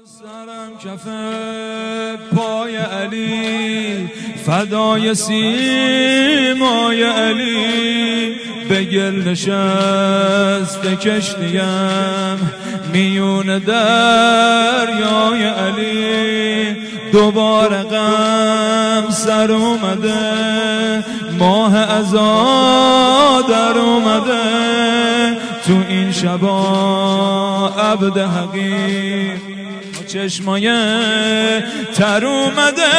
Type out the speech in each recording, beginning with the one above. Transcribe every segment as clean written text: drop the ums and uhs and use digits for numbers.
سرم کف پای علی، فدای سیمای علی. به گل نشست کشتیم میون دریای علی. دوباره غم سر اومده، ماه عزا در اومده. تو این شبا عبد حقیر چشمای تر اومده.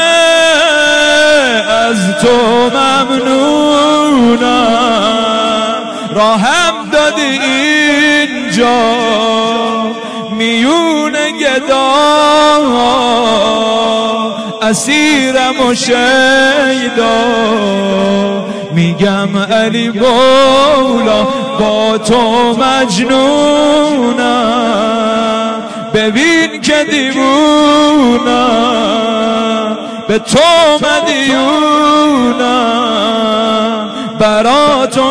از تو ممنونم راهم دادی اینجا میون گدا. اسیرم و شیدا میگم علی مولا با تو مجنونم. ببین که دیوونم به تو مدیونم. برا تو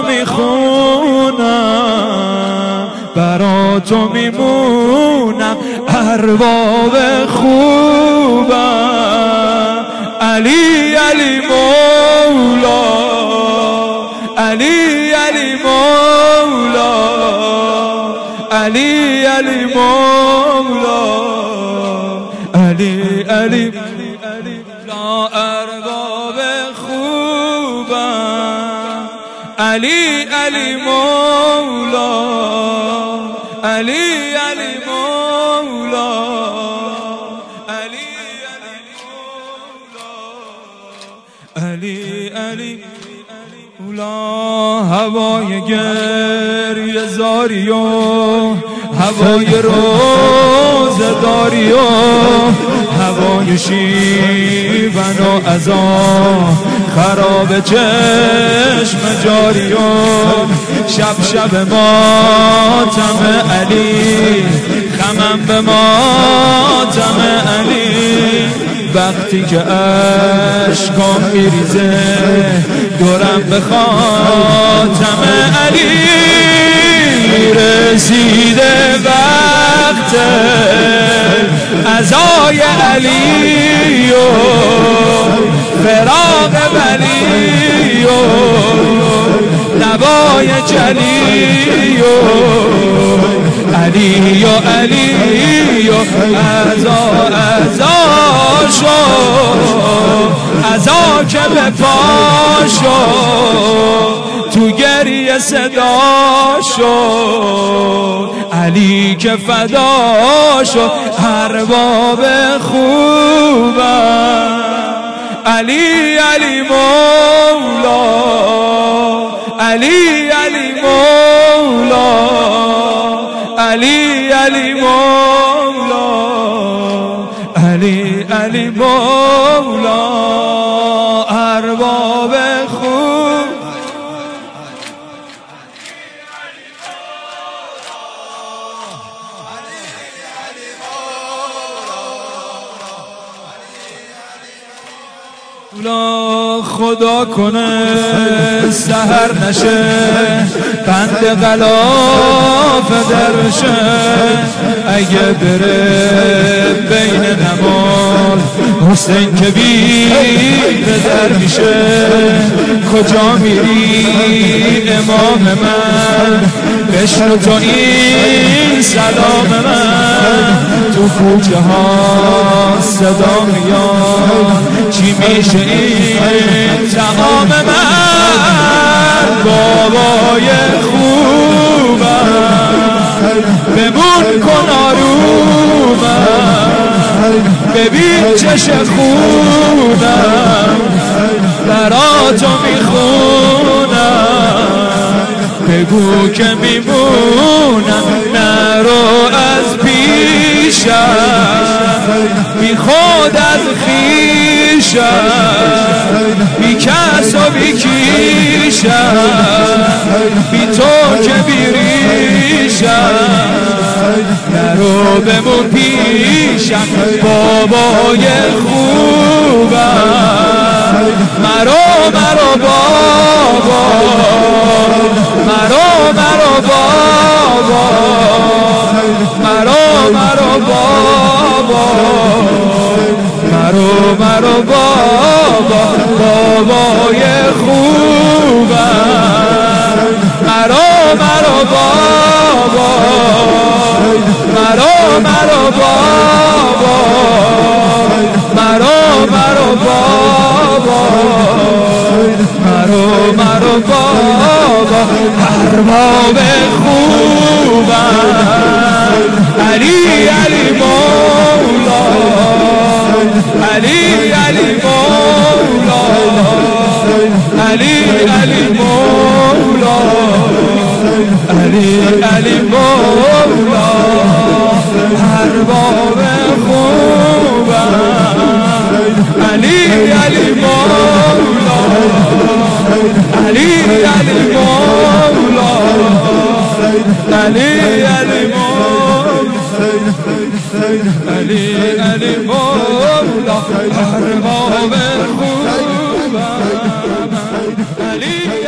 میخونم برا تو میمونم. ارباب خوبم علی علی مولا، علی علی مولا، علی علی مولا، علی علی لا. ارباب خوبم علی علی مولا، علی علی مولا، علی علی مولا، علی علی مولا. هوای گریه زاری و هوای روزداری و هوای شیون و عزا خراب چشم جاری و شب شب ماتم علی، خمم به ماتم علی. وقتی که اشکام میریزه دورم به خاتم علی. رسیده وقت عزای علی و فراق ولی و نوای جلی و علی و علی و عزا عزا شو، عزا که به پا شو، تو گریه صدا شو. علی که فدا شو. ارباب خوبم علی علی مولا، علی علی مولا، علی علی مولا، علی علی مولا. ارباب خوب خدا کنه سحر نشه، بند غلاف درشه. اگه بره بین نماز حسین که بی در میشه. کجا میری امام من، بشنو تو این سلام من. تو کوچه ها صدا میاد، چی میشه این تمام من. بابای خوبم بمون کن آرومم. ببین چش خونم برا تو میخونم. بگو که میمونم نرو از پیشم. بی خود از خویشم، بی کس و بی کیشم. بی تو که بی ریشم، نرو بمون پیشم. بابای خوبم مرو مرو بابا، مرو مرو بابا، مرو مرو بابا. مرو بابا بابای خوبم مرو بابا مرو بابا مرو بابا مرو بابا ارباب خوبم علی مولا علی مولا علی مولا علی مولا ارباب خوبم علی مولا علی مولا علی مولا ارباب خوبم علی